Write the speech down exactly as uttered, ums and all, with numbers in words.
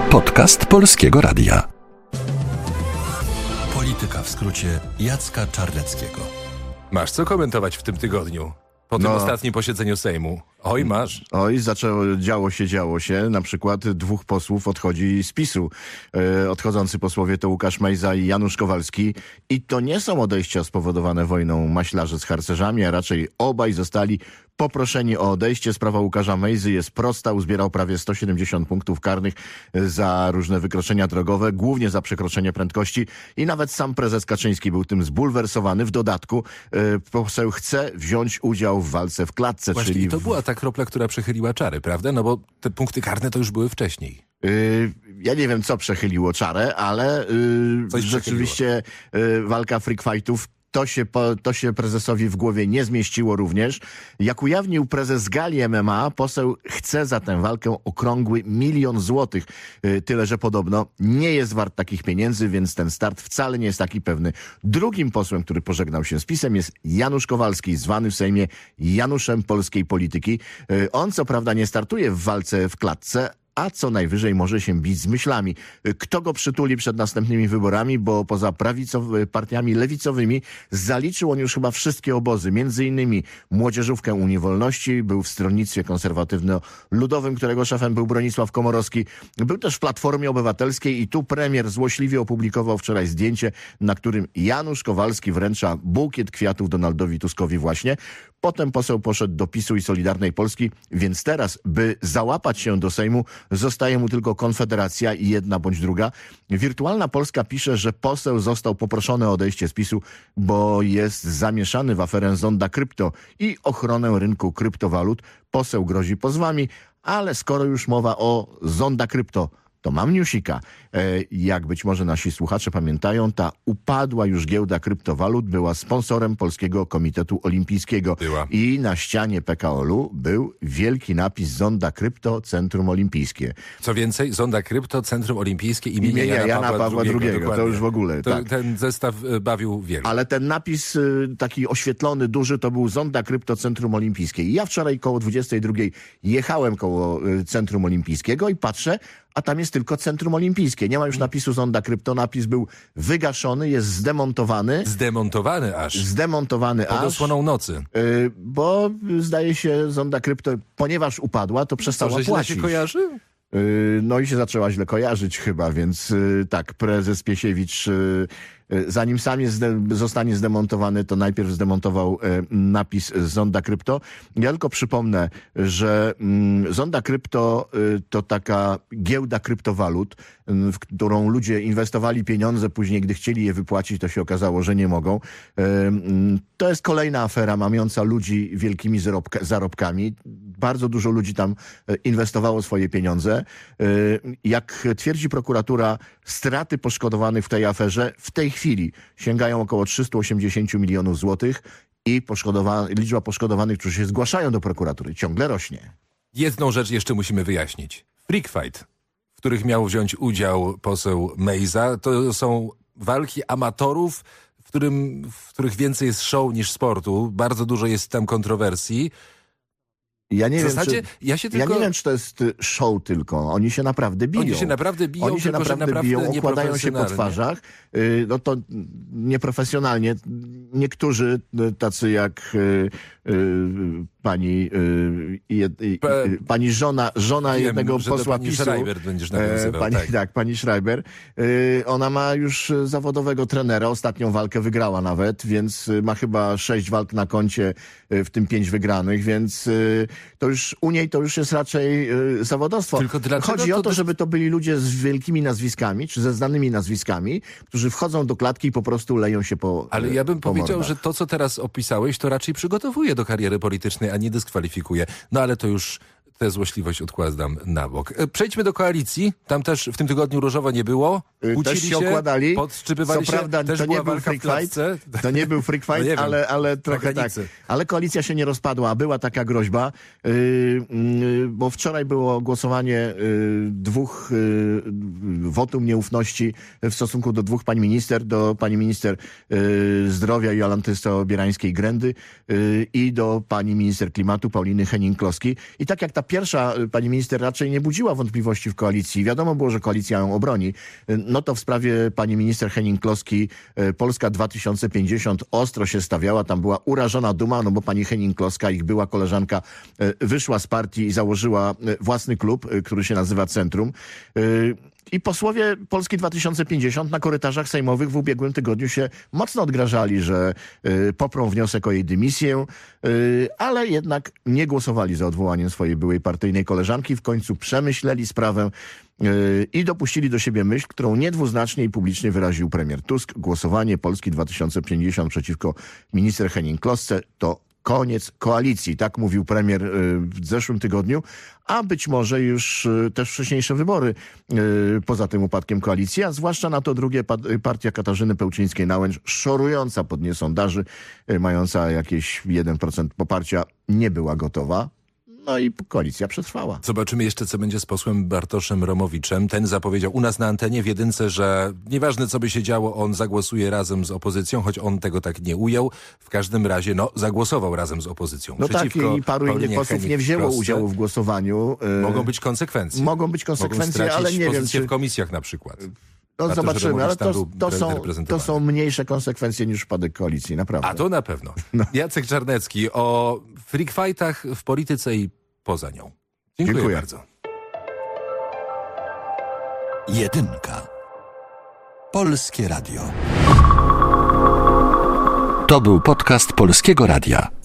Podcast Polskiego Radia. Polityka w skrócie Jacka Czarneckiego. Masz co komentować w tym tygodniu? Po tym No. ostatnim posiedzeniu Sejmu. Oj, masz. Oj, zaczęło, działo się, działo się. Na przykład dwóch posłów odchodzi z PiSu. E, odchodzący posłowie to Łukasz Mejza i Janusz Kowalski. I to nie są odejścia spowodowane wojną maślarzy z harcerzami, a raczej obaj zostali poproszeni o odejście. Sprawa Łukasza Mejzy jest prosta. Uzbierał prawie sto siedemdziesiąt punktów karnych za różne wykroczenia drogowe, głównie za przekroczenie prędkości. I nawet sam prezes Kaczyński był tym zbulwersowany. W dodatku e, poseł chce wziąć udział w walce w klatce. Właśnie czyli to była ta kropla, która przechyliła czary, prawda? No bo te punkty karne to już były wcześniej. Yy, ja nie wiem, co przechyliło czarę, ale yy, Coś rzeczywiście yy, walka freak fightów to się, po, to się prezesowi w głowie nie zmieściło również. Jak ujawnił prezes Gali M M A, poseł chce za tę walkę okrągły milion złotych. Yy, tyle, że podobno nie jest wart takich pieniędzy, więc ten start wcale nie jest taki pewny. Drugim posłem, który pożegnał się z PiS-em, jest Janusz Kowalski, zwany w Sejmie Januszem polskiej polityki. Yy, on co prawda nie startuje w walce w klatce, a co najwyżej może się bić z myślami. Kto go przytuli przed następnymi wyborami, bo poza prawicowymi partiami lewicowymi zaliczył on już chyba wszystkie obozy, między innymi Młodzieżówkę Unii Wolności, był w Stronnictwie Konserwatywno-Ludowym, którego szefem był Bronisław Komorowski, był też w Platformie Obywatelskiej i tu premier złośliwie opublikował wczoraj zdjęcie, na którym Janusz Kowalski wręcza bukiet kwiatów Donaldowi Tuskowi właśnie. Potem poseł poszedł do PiSu i Solidarnej Polski, więc teraz, by załapać się do Sejmu, zostaje mu tylko Konfederacja i jedna bądź druga. Wirtualna Polska pisze, że poseł został poproszony o odejście z PiSu, bo jest zamieszany w aferę Zonda Krypto i ochronę rynku kryptowalut. Poseł grozi pozwami, ale skoro już mowa o Zonda Krypto, to mam newsika. E, jak być może nasi słuchacze pamiętają, ta upadła już giełda kryptowalut była sponsorem Polskiego Komitetu Olimpijskiego. Była. I na ścianie P K O L-u był wielki napis Zonda Krypto Centrum Olimpijskie. Co więcej, Zonda Krypto, Centrum Olimpijskie imienia, Imienia Jana, Jana Pawła, Pawła drugiego. drugiego. To Dokładnie. już w ogóle, To, tak. Ten zestaw y, bawił wielu. Ale ten napis y, taki oświetlony, duży, to był Zonda Krypto Centrum Olimpijskie. I ja wczoraj koło dwudziestej drugiej jechałem koło y, Centrum Olimpijskiego i patrzę, a tam jest tylko Centrum Olimpijskie. Nie ma już napisu Zonda Krypto. Napis był wygaszony, jest zdemontowany. Zdemontowany aż. Zdemontowany Pod aż. osłoną nocy. Y, bo zdaje się Zonda Krypto, ponieważ upadła, to Co, przestała że źle płacić. się kojarzy? Y, No i się zaczęła źle kojarzyć chyba, więc y, tak, prezes Piesiewicz, y, y, zanim sam jest zde- zostanie zdemontowany, to najpierw zdemontował y, napis Zonda Krypto. Ja tylko przypomnę, że mm, Zonda Krypto y, to taka giełda kryptowalut, y, w którą ludzie inwestowali pieniądze, później gdy chcieli je wypłacić, to się okazało, że nie mogą. Y, mm, To jest kolejna afera mamiąca ludzi wielkimi zarobka- zarobkami. Bardzo dużo ludzi tam y, inwestowało swoje pieniądze. Y, Jak twierdzi prokuratura, straty poszkodowanych w tej aferze w tej chwili sięgają około trzysta osiemdziesiąt milionów złotych i poszkodowa- liczba poszkodowanych, którzy się zgłaszają do prokuratury, ciągle rośnie. Jedną rzecz jeszcze musimy wyjaśnić. Freak fight, w których miał wziąć udział poseł Mejza, to są walki amatorów, w, którym, w których więcej jest show niż sportu. Bardzo dużo jest tam kontrowersji. Ja nie W wiem, zasadzie czy, ja się ja tylko... nie wiem, czy to jest y, show tylko. Oni się naprawdę biją. Oni się naprawdę biją, Oni się tylko że naprawdę, naprawdę biją, okładają się po nieprofesjonalnie. twarzach. Y, No to nieprofesjonalnie. Niektórzy y, tacy jak y, y, pani y, jed- y, Pe- y, pani żona, żona Wiem, jednego że to posła pani PiSu. Schreiber będziesz e, nawiązywał, pani, tak. tak, pani Schreiber. Y, Ona ma już y, zawodowego trenera. Ostatnią walkę wygrała nawet, więc y, ma chyba sześć walk na koncie, y, w tym pięć wygranych, więc y, to już u niej to już jest raczej y, zawodowstwo. Tylko dlaczego Chodzi to o to, des- żeby to byli ludzie z wielkimi nazwiskami, czy ze znanymi nazwiskami, którzy wchodzą do klatki i po prostu leją się po Ale ja bym po powiedział, mordach. że to, co teraz opisałeś, to raczej przygotowuje do kariery politycznej, a nie dyskwalifikuje. No ale to już tę złośliwość odkładam na bok. E, Przejdźmy do koalicji. Tam też w tym tygodniu różowo nie było. Y, Kłócili Też się okładali. podszczypywali Co się. prawda też to była nie był walka freak w klatce. fight. To nie był freak No fight, nie wiem, ale, ale trochę tak. granicy. Ale koalicja się nie rozpadła. Była taka groźba, yy, yy, bo wczoraj było głosowanie yy, dwóch yy, wotum nieufności w stosunku do dwóch pani minister, do pani minister yy, zdrowia Jolanty Sobierańskiej-Grendy yy, i do pani minister klimatu Pauliny Henning-Kloski. I tak jak ta pierwsza, pani minister, raczej nie budziła wątpliwości w koalicji. Wiadomo było, że koalicja ją obroni. No to w sprawie pani minister Hennig-Kloski Polska dwa tysiące pięćdziesiąt ostro się stawiała. Tam była urażona duma, no bo pani Hennig-Kloska, ich była koleżanka, wyszła z partii i założyła własny klub, który się nazywa Centrum. I posłowie Polski dwa tysiące pięćdziesiąt na korytarzach sejmowych w ubiegłym tygodniu się mocno odgrażali, że y, poprą wniosek o jej dymisję, y, ale jednak nie głosowali za odwołaniem swojej byłej partyjnej koleżanki. W końcu przemyśleli sprawę y, i dopuścili do siebie myśl, którą niedwuznacznie i publicznie wyraził premier Tusk. Głosowanie Polski dwa tysiące pięćdziesiąt przeciwko minister Hennig-Klosce to koniec koalicji. Tak mówił premier w zeszłym tygodniu, a być może już też wcześniejsze wybory poza tym upadkiem koalicji, a zwłaszcza na to drugie partia Katarzyny Pełczyńskiej-Nałęcz, szorująca po dnie sondaży, mająca jakieś jeden procent poparcia, nie była gotowa. No i koalicja przetrwała. Zobaczymy jeszcze, co będzie z posłem Bartoszem Romowiczem. Ten zapowiedział u nas na antenie w jedynce, że nieważne, co by się działo, on zagłosuje razem z opozycją, choć on tego tak nie ujął. W każdym razie, no, zagłosował razem z opozycją. No tak, i paru Paulinie innych posłów nie wzięło udziału w głosowaniu. Mogą być konsekwencje. Mogą być konsekwencje, Mogą ale nie wiem, czy... w komisjach na przykład. No Bartosz zobaczymy, ale to, to, są, to są mniejsze konsekwencje niż upadek koalicji, naprawdę. A to na pewno. No. Jacek Czarnecki o freak fightach w polityce i poza nią. Dziękuję, Dziękuję bardzo. Jedynka. Polskie Radio. To był podcast Polskiego Radia.